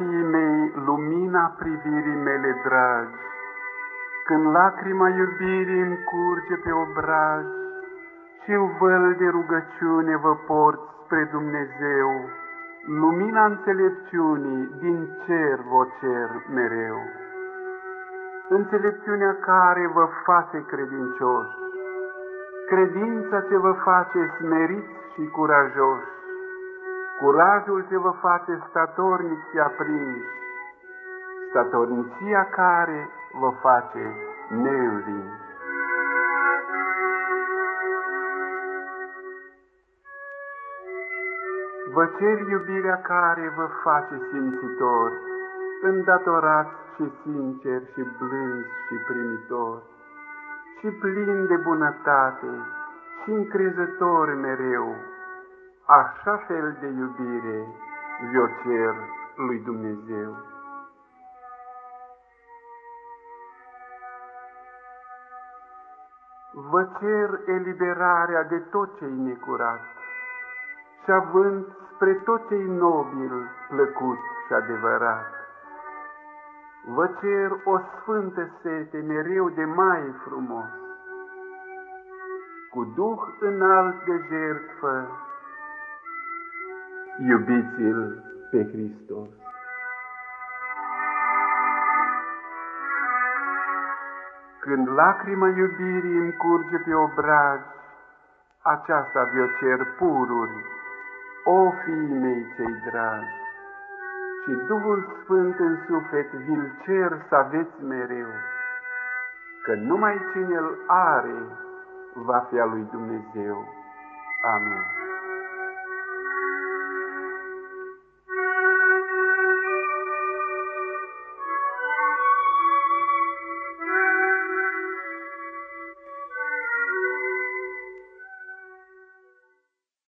fiii mei, lumina privirii mele dragi, când lacrima iubirii îmi curge pe obraj și în văl de rugăciune vă port spre Dumnezeu, lumina înțelepciunii din cer vă cer mereu. Înțelepciunea care vă face credincioși, credința ce vă face smeriți și curajoși, curajul ce vă face statornici și aprinși, statornicia care vă face neînvinși. Vă cer iubirea care vă face simțitori, îndatorați și sinceri și blânzi și primitori, și plini de bunătate și încrezători mereu. Așa fel de iubire vi-o cer lui Dumnezeu. Vă cer eliberarea de tot ce-i necurat și având spre tot ce-i nobil, plăcut și adevărat. Vă cer o sfântă sete mereu de mai frumos, cu duh înalt de jertfă, iubiți-L pe Hristos. Când lacrima iubirii îmi curge pe obraj, aceasta vi-o cer pururi, o fiii mei cei dragi, și Duhul Sfânt în suflet vi-l cer să aveți mereu, că numai cine-l are va fi al lui Dumnezeu. Amin.